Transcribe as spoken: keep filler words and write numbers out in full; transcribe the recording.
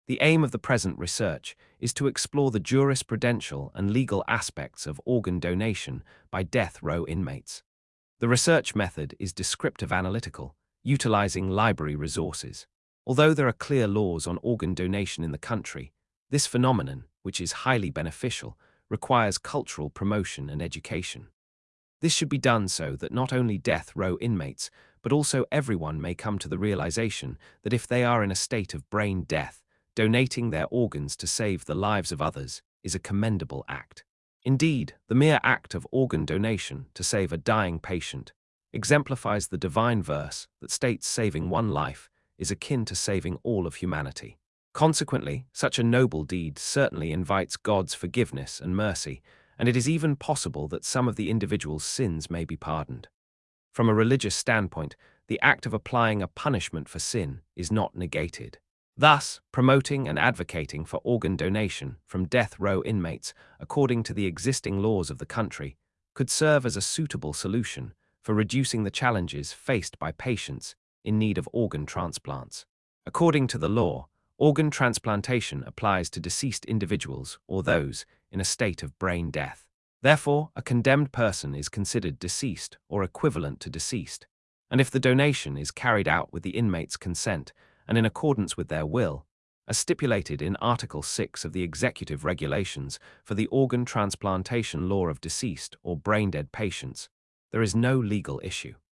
The aim of the present research is to explore the jurisprudential and legal aspects of organ donation by death row inmates. The research method is descriptive analytical, utilizing library resources. Although there are clear laws on organ donation in the country, this phenomenon, which is highly beneficial, requires cultural promotion and education. This should be done so that not only death row inmates, but also everyone may come to the realization that if they are in a state of brain death, donating their organs to save the lives of others is a commendable act. Indeed, the mere act of organ donation to save a dying patient exemplifies the divine verse that states saving one life is akin to saving all of humanity. Consequently, such a noble deed certainly invites God's forgiveness and mercy, and it is even possible that some of the individual's sins may be pardoned. From a religious standpoint, the act of applying a punishment for sin is not negated. Thus, promoting and advocating for organ donation from death row inmates according to the existing laws of the country could serve as a suitable solution for reducing the challenges faced by patients in need of organ transplants. According to the law, organ transplantation applies to deceased individuals or those in a state of brain death. Therefore, a condemned person is considered deceased or equivalent to deceased, and if the donation is carried out with the inmate's consent and in accordance with their will, as stipulated in Article six of the Executive Regulations for the Organ Transplantation Law of Deceased or Brain-Dead Patients, there is no legal issue.